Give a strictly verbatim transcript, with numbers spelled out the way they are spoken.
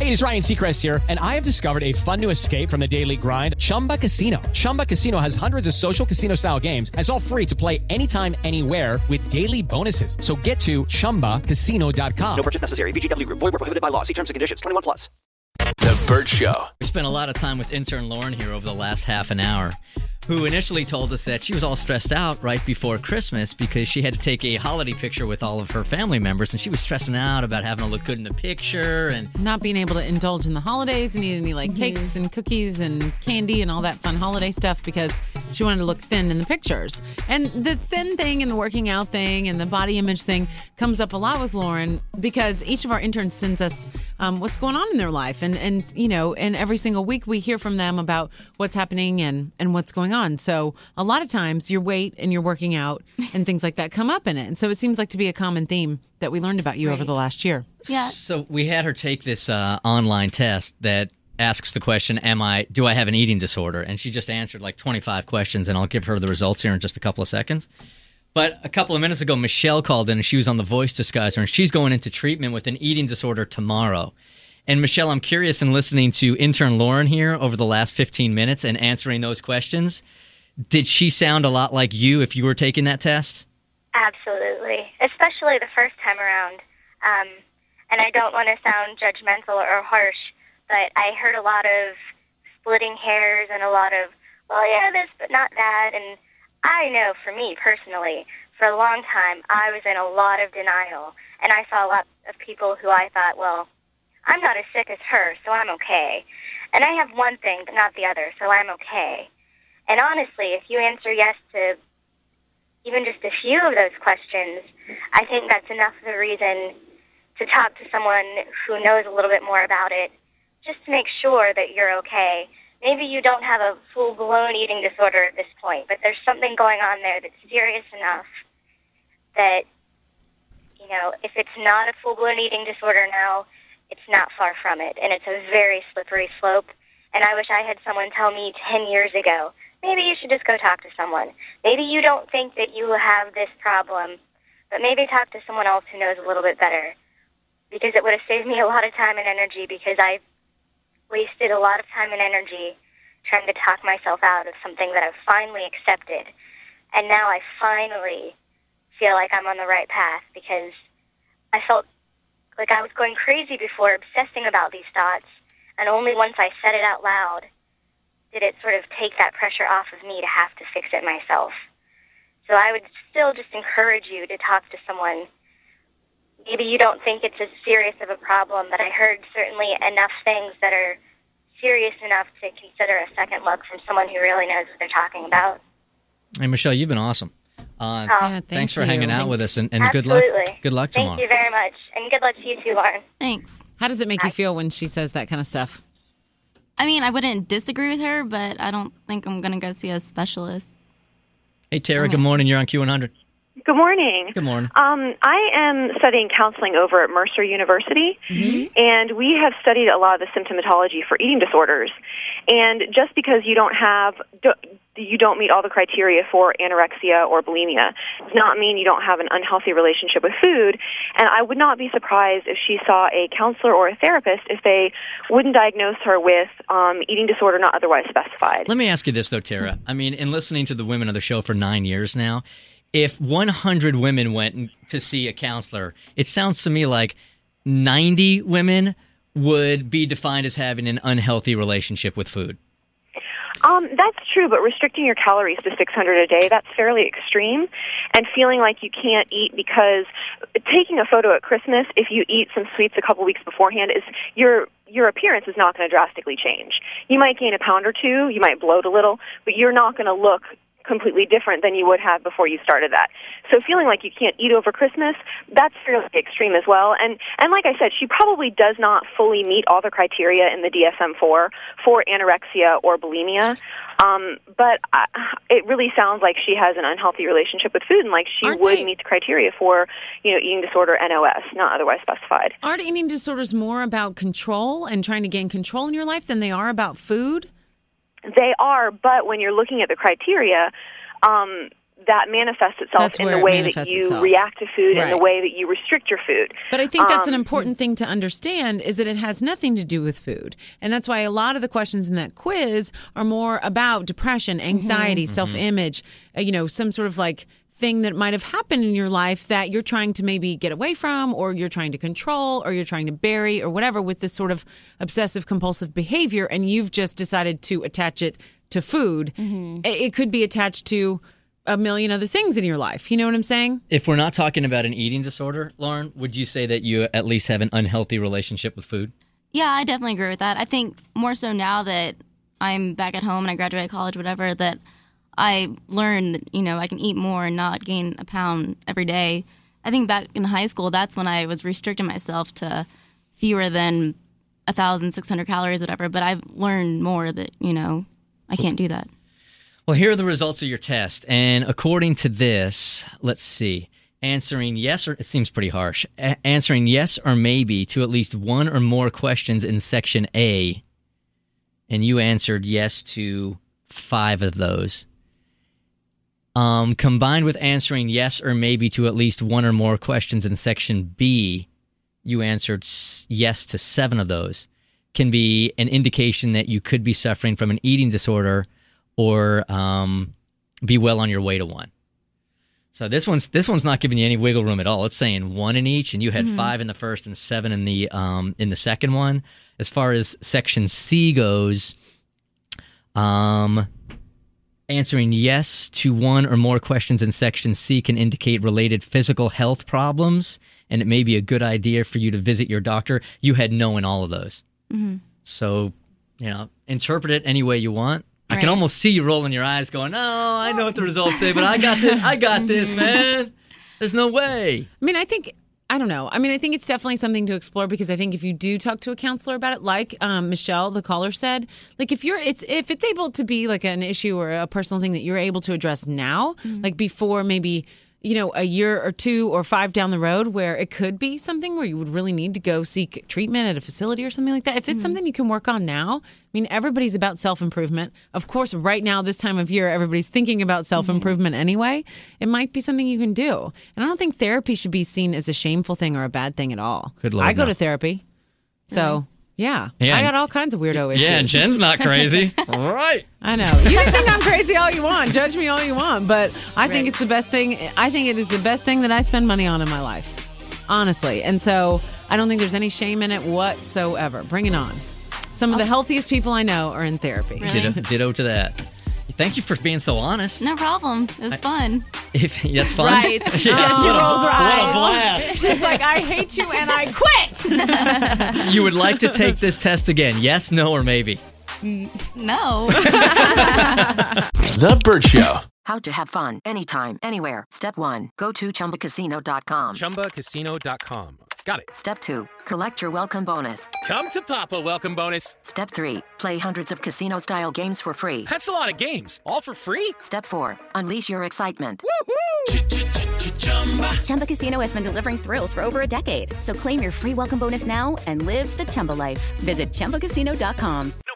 Hey, it's Ryan Seacrest here, and I have discovered a fun new escape from the daily grind, Chumba Casino. Chumba Casino has hundreds of social casino-style games, and it's all free to play anytime, anywhere with daily bonuses. So get to chumba casino dot com. No purchase necessary. V G W Group. Void where prohibited by law. See terms and conditions. twenty-one plus. The Burt Show. We spent a lot of time with intern Lauren here over the last half an hour, who initially told us that she was all stressed out right before Christmas because she had to take a holiday picture with all of her family members, and she was stressing out about having to look good in the picture and not being able to indulge in the holidays and eat any like mm-hmm. cakes and cookies and candy and all that fun holiday stuff because she wanted to look thin in the pictures. And the thin thing and the working out thing and the body image thing comes up a lot with Lauren because each of our interns sends us um, what's going on in their life. And, and, you know, and every single week we hear from them about what's happening and, and what's going on. So a lot of times your weight and your working out and things like that come up in it. And so it seems like to be a common theme that we learned about you right. over the last year. Yeah. So we had her take this uh, online test that asks the question, am I, do I have an eating disorder? And she just answered like twenty-five questions, and I'll give her the results here in just a couple of seconds. But a couple of minutes ago, Michelle called in, and she was on the voice disguiser, and she's going into treatment with an eating disorder tomorrow. And Michelle, I'm curious in listening to intern Lauren here over the last fifteen minutes and answering those questions, did she sound a lot like you if you were taking that test? Absolutely, especially the first time around. Um, and I don't want to sound judgmental or harsh, but I heard a lot of splitting hairs and a lot of, well, yeah, this, but not that. And I know for me personally, for a long time, I was in a lot of denial. And I saw a lot of people who I thought, well, I'm not as sick as her, so I'm okay. And I have one thing, but not the other, so I'm okay. And honestly, if you answer yes to even just a few of those questions, I think that's enough of a reason to talk to someone who knows a little bit more about it, just to make sure that you're okay. Maybe you don't have a full-blown eating disorder at this point, but there's something going on there that's serious enough that, you know, if it's not a full-blown eating disorder now, it's not far from it, and it's a very slippery slope. And I wish I had someone tell me ten years ago, maybe you should just go talk to someone. Maybe you don't think that you have this problem, but maybe talk to someone else who knows a little bit better, because it would have saved me a lot of time and energy, because I wasted a lot of time and energy trying to talk myself out of something that I've finally accepted. And now I finally feel like I'm on the right path, because I felt like I was going crazy before, obsessing about these thoughts, and only once I said it out loud did it sort of take that pressure off of me to have to fix it myself. So I would still just encourage you to talk to someone. Maybe you don't think it's as serious of a problem, but I heard certainly enough things that are serious enough to consider a second look from someone who really knows what they're talking about. Hey, Michelle, you've been awesome. Uh, oh, yeah, thank thanks for you. hanging out Thanks. with us, and, and good luck. Good luck tomorrow. Thank you very much, and good luck to you too, Lauren. Thanks. How does it make you feel when she says that kind of stuff? I mean, I wouldn't disagree with her, but I don't think I'm going to go see a specialist. Hey, Tara, good morning. You're on Q one hundred. Good morning. Good morning. Um, I am studying counseling over at Mercer University, mm-hmm. and we have studied a lot of the symptomatology for eating disorders. And just because you don't have, you don't meet all the criteria for anorexia or bulimia does not mean you don't have an unhealthy relationship with food. And I would not be surprised if she saw a counselor or a therapist if they wouldn't diagnose her with um, eating disorder not otherwise specified. Let me ask you this, though, Tara. I mean, in listening to the women of the show for nine years now, if one hundred women went to see a counselor, it sounds to me like ninety women would be defined as having an unhealthy relationship with food. Um, that's true, but restricting your calories to six hundred a day, that's fairly extreme. And feeling like you can't eat because taking a photo at Christmas, if you eat some sweets a couple weeks beforehand, is your your appearance is not going to drastically change. You might gain a pound or two, you might bloat a little, but you're not going to look completely different than you would have before you started that. So feeling like you can't eat over Christmas, that's fairly extreme as well. And and like I said, she probably does not fully meet all the criteria in the D S M four for anorexia or bulimia. Um, but I, it really sounds like she has an unhealthy relationship with food, and like she Aren't would they, meet the criteria for, you know, eating disorder N O S, not otherwise specified. Aren't eating disorders more about control and trying to gain control in your life than they are about food? They are, but when you're looking at the criteria, um, that manifests itself That's in where the it way that manifests you itself. react to food and the Right. way that you restrict your food. But I think that's an Um, important thing to understand is that it has nothing to do with food. And that's why a lot of the questions in that quiz are more about depression, anxiety, Mm-hmm. self-image, uh, you know, some sort of like thing that might have happened in your life that you're trying to maybe get away from, or you're trying to control, or you're trying to bury, or whatever, with this sort of obsessive compulsive behavior, and you've just decided to attach it to food. Mm-hmm. It it could be attached to a million other things in your life. You know what I'm saying? If we're not talking about an eating disorder, Lauren, would you say that you at least have an unhealthy relationship with food? Yeah, I definitely agree with that. I think more so now that I'm back at home and I graduated college, whatever, that I learned that, you know, I can eat more and not gain a pound every day. I think back in high school, that's when I was restricting myself to fewer than one thousand six hundred calories, whatever. But I've learned more that, you know, I can't do that. Well, here are the results of your test. And according to this, let's see, answering yes or, it seems pretty harsh, A- answering yes or maybe to at least one or more questions in section A, and you answered yes to five of those. Um, combined with answering yes or maybe to at least one or more questions in section B, you answered s- yes to seven of those, can be an indication that you could be suffering from an eating disorder or um, be well on your way to one. So this one's this one's not giving you any wiggle room at all. It's saying one in each, and you had mm-hmm. five in the first and seven in the um, in the second one. As far as section C goes, um, answering yes to one or more questions in section C can indicate related physical health problems, and it may be a good idea for you to visit your doctor. You had no in all of those. Mm-hmm. So, you know, interpret it any way you want. I Right. can almost see you rolling your eyes going, oh, I know what the results say, but I got this, I got this, man. There's no way. I mean, I think, I don't know. I mean, I think it's definitely something to explore, because I think if you do talk to a counselor about it, like um, Michelle, the caller, said, like if you're, it's if it's able to be like an issue or a personal thing that you're able to address now, mm-hmm. like before maybe, you know, a year or two or five down the road, where it could be something where you would really need to go seek treatment at a facility or something like that. If it's mm-hmm. something you can work on now, I mean, everybody's about self-improvement. Of course, right now, this time of year, everybody's thinking about self-improvement mm-hmm. anyway. It might be something you can do. And I don't think therapy should be seen as a shameful thing or a bad thing at all. Good Lord, I go no. to therapy. So... Mm-hmm. Yeah. yeah, I got all kinds of weirdo issues. Yeah, and Jen's not crazy. All right. I know. You can think I'm crazy all you want. Judge me all you want. But I right. think it's the best thing. I think it is the best thing that I spend money on in my life. Honestly. And so I don't think there's any shame in it whatsoever. Bring it on. Some of the healthiest people I know are in therapy. Really? Ditto, ditto to that. Thank you for being so honest. No problem. It was I, fun. If that's fun. Right. yeah, she what, rolls a, her eyes. what a blast. She's like, I hate you and I quit. You would like to take this test again? Yes, no, or maybe? No. The Burt Show. How to have fun anytime, anywhere. Step one, go to Chumba Casino dot com. Chumba Casino dot com. Got it. Step two, collect your welcome bonus. Come to Papa welcome bonus. Step three, play hundreds of casino-style games for free. That's a lot of games. All for free? Step four, unleash your excitement. Woohoo! Chumba Casino has been delivering thrills for over a decade. So claim your free welcome bonus now and live the Chumba life. Visit Chumba Casino dot com.